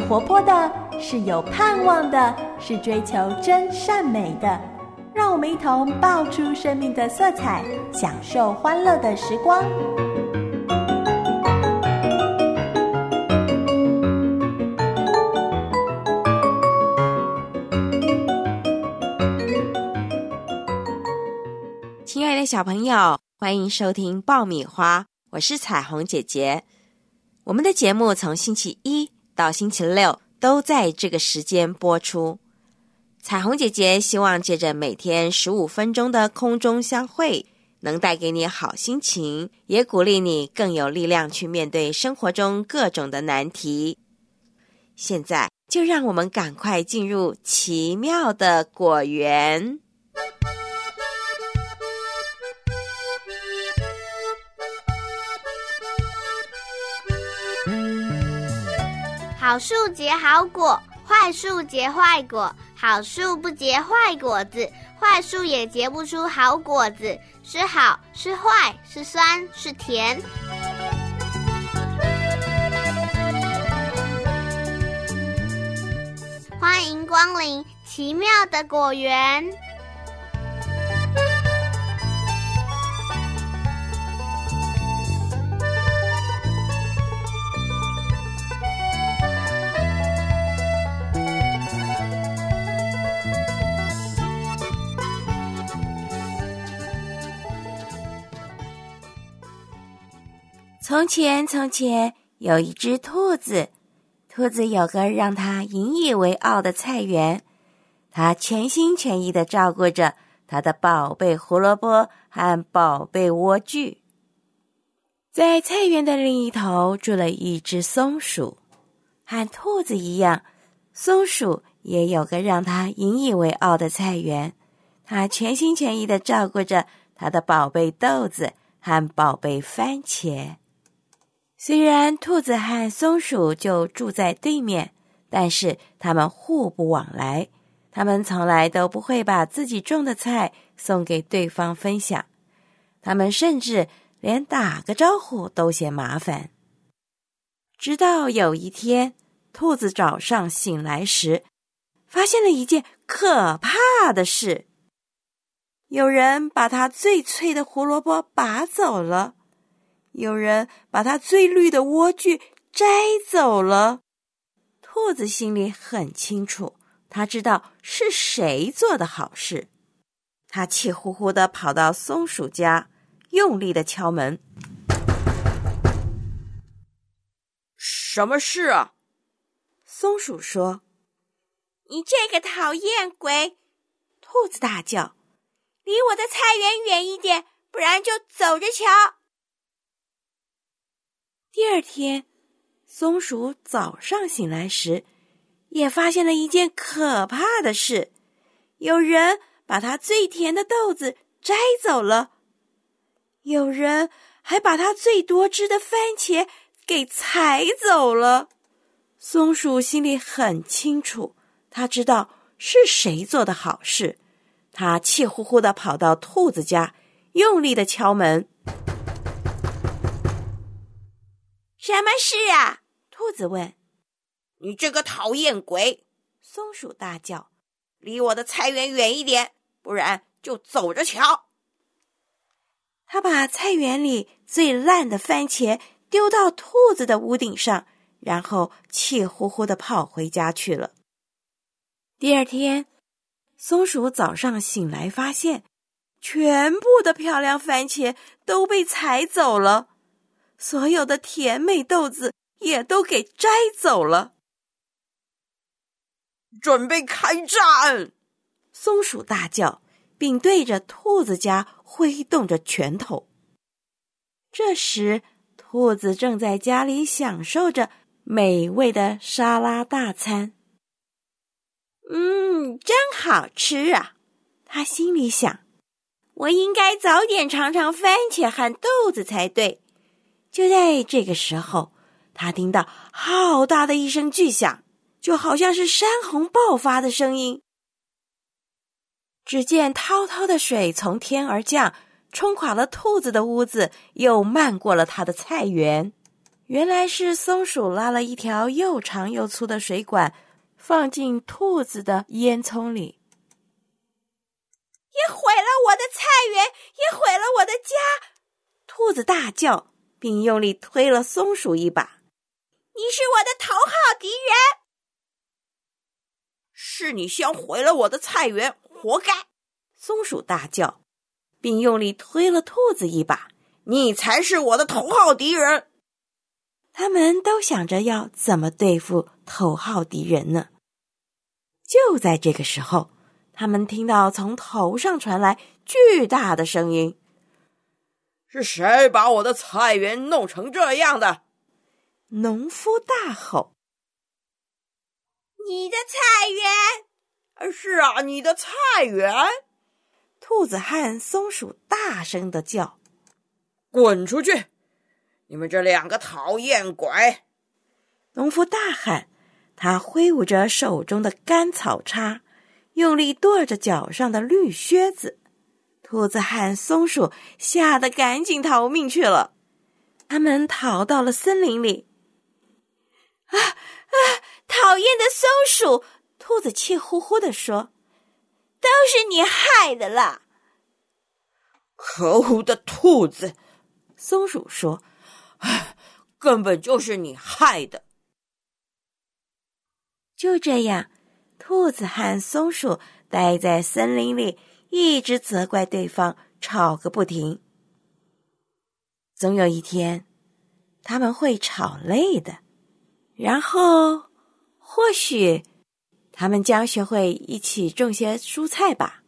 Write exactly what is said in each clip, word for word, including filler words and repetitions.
活泼的，是有盼望的，是追求真善美的。让我们一同爆出生命的色彩，享受欢乐的时光。 亲爱的小朋友，欢迎收听爆米花，我是彩虹姐姐。我们的节目从星期一到星期六都在这个时间播出。彩虹姐姐希望借着每天十五分钟的空中相会，能带给你好心情，也鼓励你更有力量去面对生活中各种的难题。现在就让我们赶快进入奇妙的果园。 好树结好果，坏树结坏果。好树不结坏果子，坏树也结不出好果子。是好，是坏，是酸，是甜。欢迎光临奇妙的果园。 从前从前有一只兔子，兔子有个让它引以为傲的菜园，它全心全意地照顾着它的宝贝胡萝卜和宝贝莴苣。在菜园的另一头住了一只松鼠，和兔子一样，松鼠也有个让它引以为傲的菜园，它全心全意地照顾着它的宝贝豆子和宝贝番茄。虽然兔子和松鼠就住在对面，但是它们互不往来，它们从来都不会把自己种的菜送给对方分享，它们甚至连打个招呼都嫌麻烦。直到有一天，兔子早上醒来时，发现了一件可怕的事。有人把它最脆的胡萝卜拔走了，有人把它最绿的莴苣摘走了。兔子心里很清楚，他知道是谁做的好事。他气呼呼地跑到松鼠家，用力地敲门。 什么事啊？ 松鼠说。你这个讨厌鬼！兔子大叫，离我的菜园远一点，不然就走着瞧。第二天，松鼠早上醒来时，也发现了一件可怕的事。有人把它最甜的豆子摘走了，有人还把它最多汁的番茄给采走了。松鼠心里很清楚，他知道是谁做的好事。他气呼呼地跑到兔子家，用力地敲门。什么事啊？兔子问。 你这个讨厌鬼！ 松鼠大叫， 离我的菜园远一点，不然就走着瞧。 他把菜园里最烂的番茄丢到兔子的屋顶上，然后气呼呼地跑回家去了。第二天，松鼠早上醒来发现，全部的漂亮番茄都被采走了，所有的甜美豆子也都给摘走了。 准备开战！ 松鼠大叫，并对着兔子家挥动着拳头。这时，兔子正在家里享受着美味的沙拉大餐。嗯，真好吃啊！他心里想，我应该早点尝尝番茄和豆子才对。就在这个时候，他听到好大的一声巨响，就好像是山洪爆发的声音。只见滔滔的水从天而降，冲垮了兔子的屋子，又漫过了他的菜园。 原来是松鼠拉了一条又长又粗的水管，放进兔子的烟囱里。 也毁了我的菜园，也毁了我的家！ 兔子大叫，并用力推了松鼠一把。 你是我的头号敌人！是你先毁了我的菜园，活该！ 松鼠大叫，并用力推了兔子一把。 你才是我的头号敌人！ 他们都想着要怎么对付头号敌人呢。就在这个时候，他们听到从头上传来巨大的声音。 是谁把我的菜园弄成这样的？ 农夫大吼。 你的菜园？是啊，你的菜园！ 兔子和松鼠大声地叫。 滚出去！你们这两个讨厌鬼！ 农夫大喊，他挥舞着手中的干草叉，用力跺着脚上的绿靴子。兔子和松鼠吓得赶紧逃命去了。他们逃到了森林里。啊啊！讨厌的松鼠！兔子气呼呼地说：“ 都是你害的啦！”可恶的兔子！ 松鼠说：“ 根本就是你害的。” 就这样，兔子和松鼠待在森林里，一直责怪对方，吵个不停。总有一天，他们会吵累的，然后或许他们将学会一起种些蔬菜吧。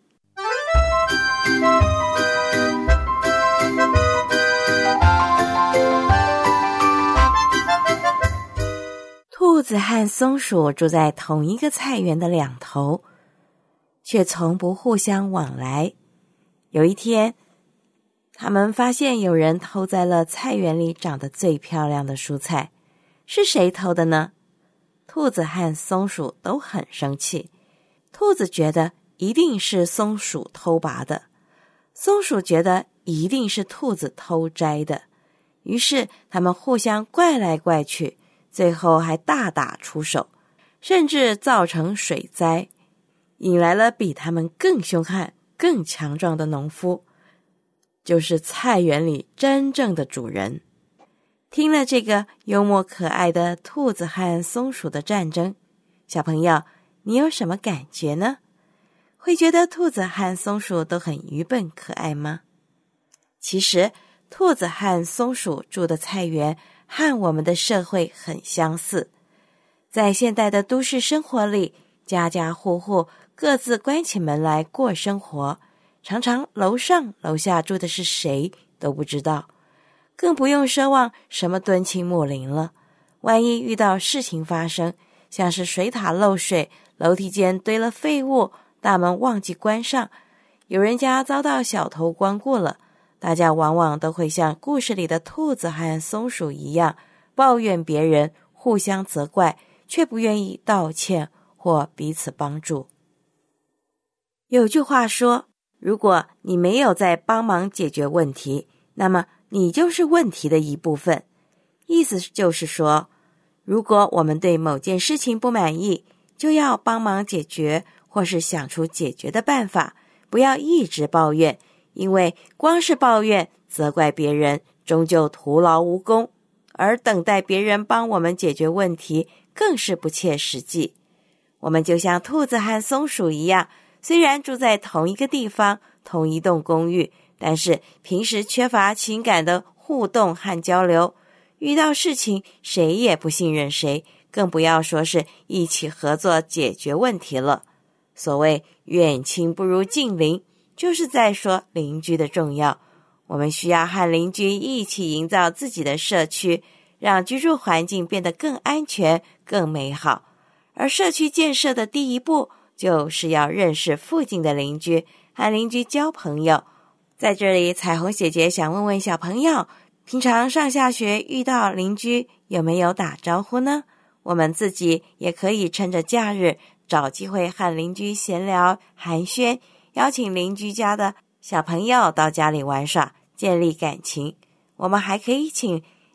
兔子和松鼠住在同一个菜园的两头，却从不互相往来。有一天，他们发现有人偷摘了菜园里长得最漂亮的蔬菜。是谁偷的呢？兔子和松鼠都很生气。兔子觉得一定是松鼠偷拔的，松鼠觉得一定是兔子偷摘的。于是他们互相怪来怪去，最后还大打出手，甚至造成水灾，引来了比他们更凶悍、更强壮的农夫，就是菜园里真正的主人。听了这个幽默可爱的兔子和松鼠的战争，小朋友，你有什么感觉呢？会觉得兔子和松鼠都很愚笨可爱吗？其实，兔子和松鼠住的菜园和我们的社会很相似。在现代的都市生活里，家家户户各自关起门来过生活，常常楼上楼下住的是谁都不知道，更不用奢望什么敦亲睦邻了。万一遇到事情发生，像是水塔漏水、楼梯间堆了废物、大门忘记关上，有人家遭到小偷光顾了，大家往往都会像故事里的兔子和松鼠一样，抱怨别人，互相责怪，却不愿意道歉或彼此帮助。有句话说，如果你没有在帮忙解决问题，那么你就是问题的一部分。意思就是说，如果我们对某件事情不满意，就要帮忙解决，或是想出解决的办法，不要一直抱怨，因为光是抱怨、责怪别人，终究徒劳无功，而等待别人帮我们解决问题，更是不切实际。我们就像兔子和松鼠一样，虽然住在同一个地方、同一栋公寓，但是平时缺乏情感的互动和交流，遇到事情谁也不信任谁，更不要说是一起合作解决问题了。所谓远亲不如近邻，就是在说邻居的重要。我们需要和邻居一起营造自己的社区，让居住环境变得更安全、更美好。而社区建设的第一步，就是要认识附近的邻居，和邻居交朋友。在这里，彩虹姐姐想问问小朋友，平常上下学遇到邻居有没有打招呼呢？我们自己也可以趁着假日找机会和邻居闲聊寒暄，邀请邻居家的小朋友到家里玩耍，建立感情。我们还可以请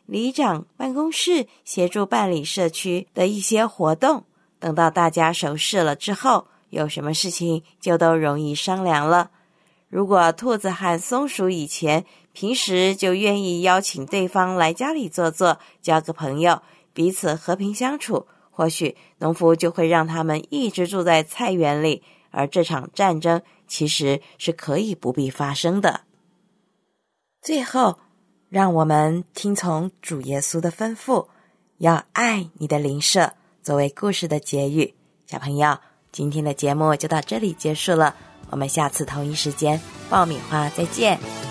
里长办公室协助办理社区的一些活动，等到大家熟识了之后，有什么事情就都容易商量了。如果兔子和松鼠以前平时就愿意邀请对方来家里坐坐，交个朋友，彼此和平相处，或许农夫就会让他们一直住在菜园里，而这场战争其实是可以不必发生的。最后，让我们听从主耶稣的吩咐，要爱你的邻舍，作为故事的结语。小朋友，今天的节目就到这里结束了，我们下次同一时间爆米花再见。